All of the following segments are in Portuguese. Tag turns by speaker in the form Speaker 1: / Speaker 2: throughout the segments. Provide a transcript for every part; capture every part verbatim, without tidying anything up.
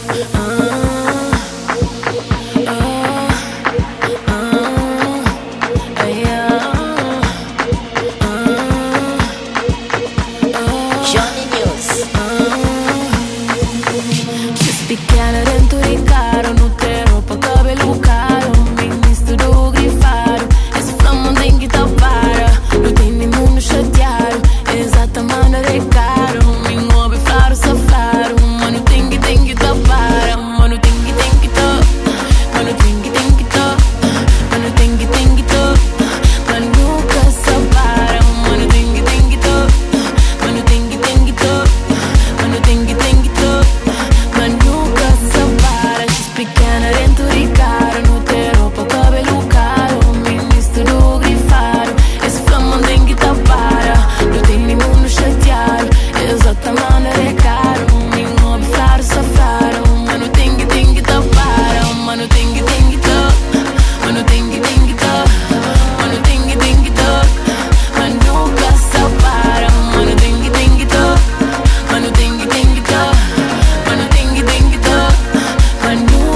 Speaker 1: Picchiare dentro di caro, non te roupa, cabelo caro, ministro do grifaro, esse flama tem que tapar, não tem nenhum no chatear, exata mana de caro, me move claro, safaro, mano tem que tem que tapar, mano tem que tem que to, mano tem que tem que to, mano tem que tem que to, mano nunca separa, mano tem que tem que to, mano tem que tem que to, mano tem que tem que to, mano pequena dentro de caro, não ter roupa, cabelo caro, ministro do grifaro, esse flama tem que tapar, não tem nenhum no chatear, exata maneira é caro, me move claro, safaro, mano tem que tem que tapar, mano tem que tem que to, mano tem que tem que to, mano tem que tem que to, mano nunca separa, mano tem que tem que to, mano tem que tem que to, mano tem que tem que to, mano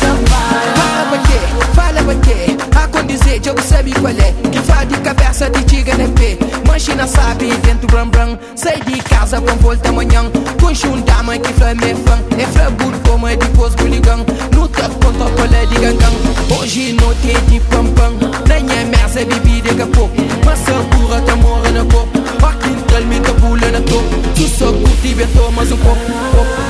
Speaker 1: jogo sabe qual é, que faz de cabeça de tiga na pé, manchina sabe dentro bram bram, sai de casa com volta amanhã, com chundama que flame fã, é frabudo como é depois buligão, no top com top olé de gangang, hoje não tem de pam pam, nem é merda bebida de capô, mas a burra tá morrendo na corpo, aqui entra me tá pulando na topo, tu só curte bem mas um pouco, pouco.